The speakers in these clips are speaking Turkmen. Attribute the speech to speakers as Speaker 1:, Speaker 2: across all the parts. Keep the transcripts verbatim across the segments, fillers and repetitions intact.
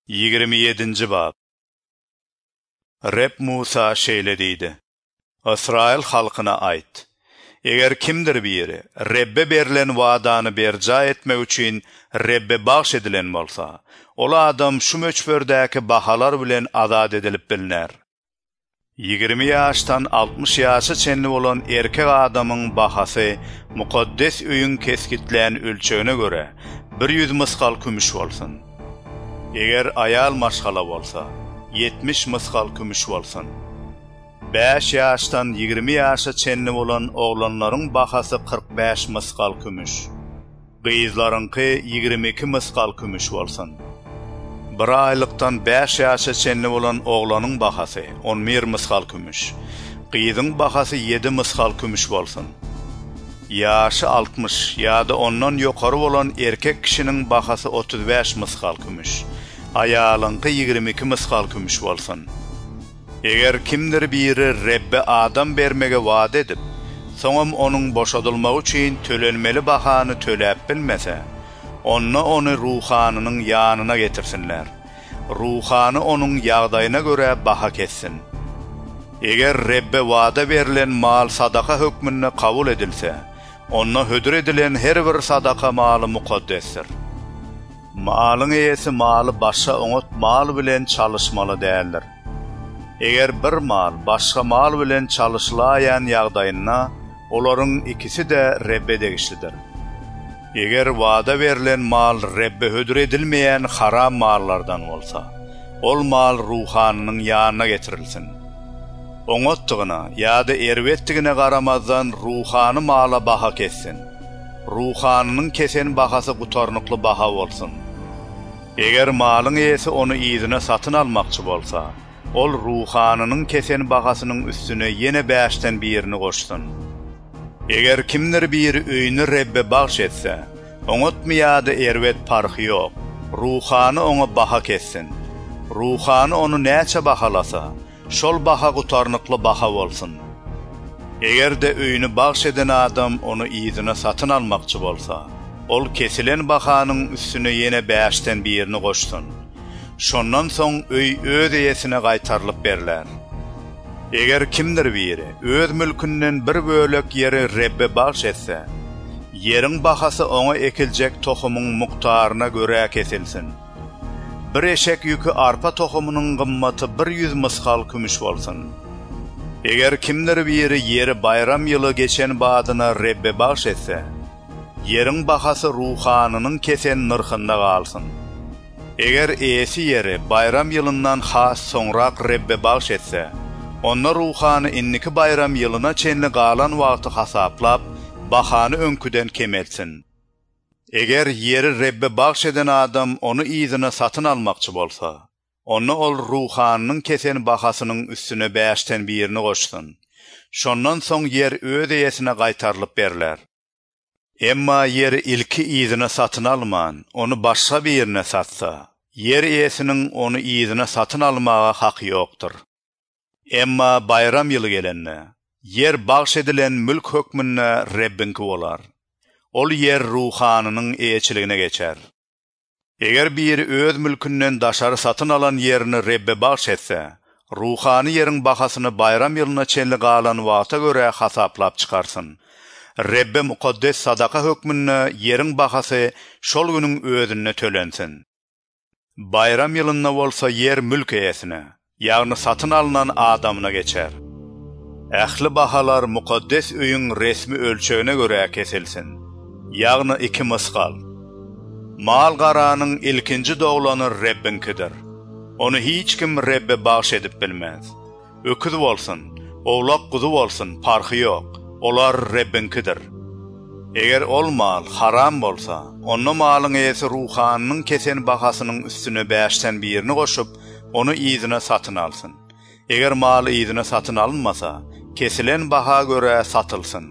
Speaker 1: yigirmi yedinji bab. Reb Musa şeýle diýdi: Israil halkyna aýt. Eger kimdir biri Rebbe berilen wadany berja etmek üçin Rebbe bagş edilen bolsa, ol adam şu möçberdäki bahalar bilen azad edilip biliner. yigirmi ýaşdan altmış ýaşa çenli bolan erkek adamyň bahasy mukaddes öýüň keskitlen ölçegine göre bir yüz myskal kümüş bolsun. Eger ayal maşgala bolsa, yetmiş myskal kümüş bolsun. beş ýaşdan yigirmi ýaşa çenli bolan oglanlaryň bahasy kırk beş myskal kümüş. Gyzlaryňky yigirmi iki myskal kümüş bolsun. Bir aýlykdan beş ýaşa çenli bolan oglanyň bahasy on bir myskal kümüş. Gyzyň bahasy yedi myskal kümüş bolsun. Ýaşy altmış ýa-da ondan ýokary bolan erkek kişiniň bahasy otuz beş myskal kümüş. Aýalyňky yigirmi iki myskal kümüş bolsun. Eger kimdir biri Rebbe adam bermege wada edip, soňam onuň boşadylmagy üçin tölenmeli bahany töläp bilmese, onna onu ruhanynyň ýanyna getirsinler. Ruhany onuň ýagdaýyna göre baha kessin. Eger Rebbe wada berilen mal sadaka hökmünde kabul edilse, onna hödür edilen her bir sadaka maly mukaddesdir. Malyň eýesi maly başga oňat mal bilen çalışmaly däldir. Eger bir mal başga mal bilen çalışylaýan ýagdaýynda, olaryň ikisi de Rebbe degişlidir. Eger wada berilen mal Rebbe hödür edilmeýän haram mallardan bolsa, ol mal ruhanynyň ýanyna getirilsin. Oňatdygyna ýa-da erwetdigine garamazdan ruhany mala baha kessin. Ruhanynyň kesen bahasy gutarnykly baha bolsun. Eger malyň eýesi onu ýzyna satyn almakçy bolsa, ol ruhanynyň kesen bahasynyň üstüne ýene beşden birini goşsun. Eger kimdir biri öýüni Rebbe bagş etse, oňatmy ýa-da erwet parhy ýok, ruhany oňa baha kessin. Ruhany onu näçe bahalasa, şol baha gutarnykly baha bolsun. Eger de öýüni bagş eden adam onu ýzyna satyn almakçy bolsa, ol kesilen bahanyň üstüne ýene beşden birini goşsun. Şondan soň öý öz eýesine gaýtarylyp beriler. Eger kimdir biri öz mülkünden bir bölek ýeri Rebbe bagş etse, ýeriň bahasy oňa ekiljek tohumyň muktaryna göre kesilsin. Bir eşek ýükü arpa tohumynyň gymmaty bir yüz myskal kümüş bolsun. Eger kimdir biri ýeri bayram ýyly geçen badyna Rebbe bagş etse, ýeriň bahasy ruhanynyň kesen nyrkynda galsyn. Eger eýesi ýeri bayram ýylyndan has soňrak Rebbe bagş etse, onda ruhany inniki bayram ýylyna çenli galan wagty hasaplap, bahany öňküden kemelsin. Eger ýeri Rebbe bagş eden adam onu ýzyna satyn almakçy bolsa, onu ol ruhanynyň kesen bahasynyň üstüne beşden birini goşsun. Şondan soň ýer öz eýesine gaýtarylyp beriler. Emma ýeri ilki ýzyna satyn alman, onu başga birine satsa, ýer eýesiniň onu ýzyna satyn almaga haky ýokdur. Emma bayram ýyly gelende, yer bagş edilen mülk hökmünde Rebbinki bolar. Ol yer ruhanynyň eýetçiligine geçer. Eger biri öz mülkünden daşary satyn alan yerini Rebbe bagş etse, ruhany ýeriň bahasyny bayram ýylyna çenli galan wagta göre hasaplap çykarsyn. Rebbe mukaddes sadaka hökmünde ýeriň bahasy şol günüň özüne tölensin. Bayram ýylynda bolsa yer mülk eýesine, ýagny satyn alınan adamına geçer. Ähli bahalar mukaddes öýüň resmi ölçegine göre kesilsin. Ýagny iki myskal. Mal garanyň ilkinji doglany Rebbinkidir. Onu hiç kim Rebbe bagş edip bilmez. Öküz bolsun, oğlak guzu bolsun, parhy ýok. Olar Rebbinkidir. Eger ol mal haram bolsa, onu malyň eýesi ruhanynyň kesen bahasynyň üstüne beşden birini goşup, onu ýzyna satyn alsyn. Eger maly ýzyna satyn alınmasa, kesilen baha göre satylsyn.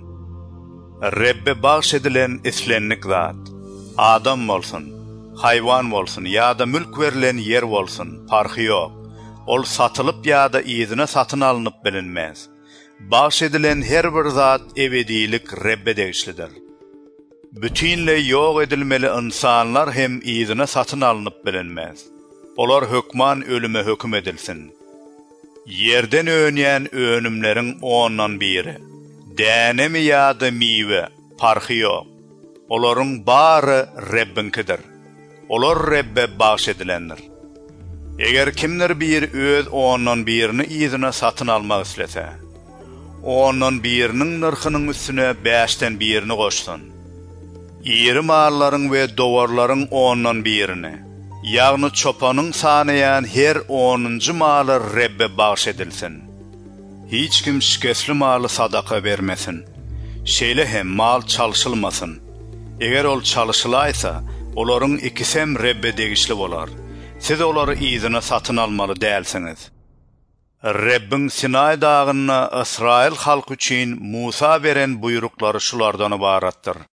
Speaker 1: Rebbe bagş edilen islenlik zat, adam bolsun, haywan bolsun, ýa-da mülk berilen yer bolsun, parhy ýok. Ol satylyp ýa-da ýzyna satyn alınıp bilinmez. Bagş edilen her bir zat ebedilik Rebbe degişlidir. Bütünle ýok edilmeli insanlar hem ýzyna satyn alınıp bilinmez. olar hökman ölüme höküm edilsin. Yerden önýän önümlerin ondan biri. Däne mi ýa-da miwe, parhy ýok. Olaryň bary Rebbinkidir. Olar Rebbe bagş edilendir. Eger kimdir bir öz ondan birini ýzyna satyn almak islese, ondan birinin nırxynyň üstüne beşten birini goşsun. İri mallaryň we dowarlaryň ondan birini, ýagny çopanyň sanayan her onuncu maly Rebbe bagş edilsin. Hiç kim şikesli maly sadaka bermesin. Şeýle hem mal çalşylmasyn. Eger ol çalşylaýsa, olaryň ikisem Rebbe degişli bolar. Siz olary ýzyna satyn almaly dälsiňiz. Rebbin Sinay dagyna Israil halky üçin Musa beren buýruklary şulardan ibaratdyr.